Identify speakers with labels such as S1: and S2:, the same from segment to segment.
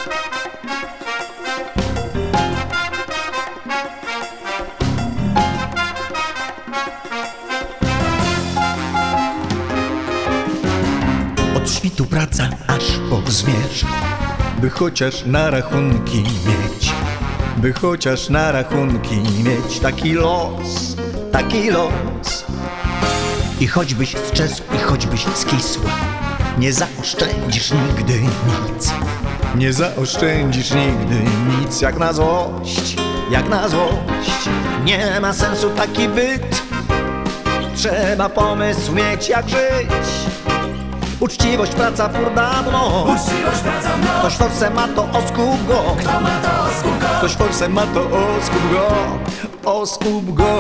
S1: Od świtu praca aż po zmierzch, by chociaż na rachunki mieć, by chociaż na rachunki mieć. Taki los, taki los. I choćbyś strzesł, i choćbyś skisła, nie zaoszczędzisz nigdy nic. Nie zaoszczędzisz nigdy nic. Jak na złość, jak na złość. Nie ma sensu taki byt. Trzeba pomysł mieć, jak żyć. Uczciwość, praca, fur dawno.
S2: Uczciwość, praca w noc.
S1: Ktoś forsę ma, to oskup go.
S2: Kto ma to, oskup go.
S1: Ktoś forsę ma, to oskup go. Oskup go.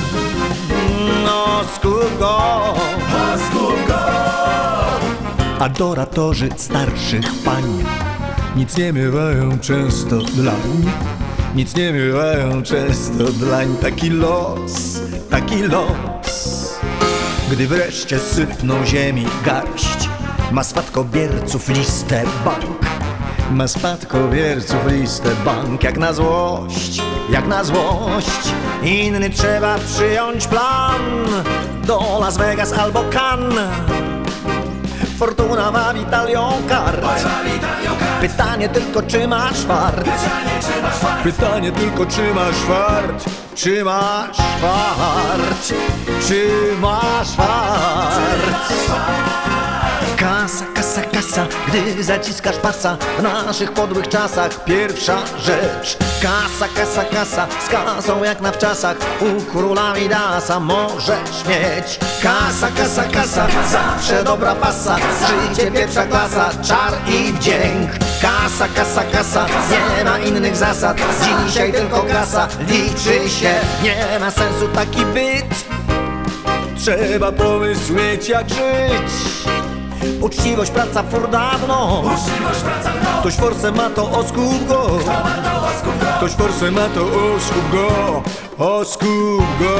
S1: Oskup go.
S2: Oskup go.
S1: Adoratorzy starszych pań nic nie miewają często dlań. Nic nie miewają często dlań. Taki los, taki los. Gdy wreszcie sypną ziemi garść, ma spadkobierców listę bank. Ma spadkobierców listę bank. Jak na złość, jak na złość. Inny trzeba przyjąć plan do Las Vegas albo Cannes. Fortuna wabi talią kart. Pytanie tylko, czy masz fart. Pytanie tylko, czy masz fart. Czy masz fart. Czy masz fart. Kasa, kasa, kasa, gdy zaciskasz pasa. W naszych podłych czasach pierwsza rzecz. Kasa, kasa, kasa, z kasą jak na wczasach. U króla Midasa możesz mieć. Kasa, kasa, kasa, zawsze dobra pasa. Życie pierwsza klasa, czar i wdzięk. Kasa, kasa, kasa, nie ma innych zasad. Dzisiaj tylko kasa liczy się. Nie ma sensu taki byt. Trzeba pomysł mieć, jak żyć. Uczciwość, praca, fur dawno.
S2: Uczciwość, praca w noc.
S1: Ktoś forsę ma, to oskup go.
S2: Kto ma to, oskup go.
S1: Ktoś forsę ma, to oskup go. Oskup go.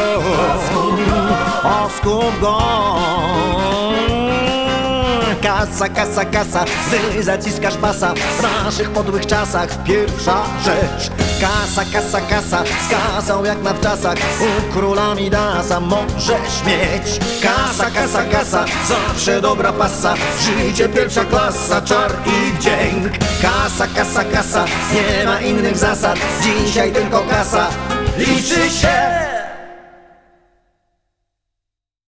S1: Oskup go. Kasa, kasa, kasa, gdy zaciskasz pasa. W naszych podłych czasach pierwsza rzecz. Kasa, kasa, kasa, z kasą jak na wczasach. U króla Midasa możesz mieć. Kasa, kasa, kasa, zawsze dobra pasa. Życie pierwsza klasa, czar i wdzięk. Kasa, kasa, kasa, nie ma innych zasad. Dzisiaj tylko kasa liczy się.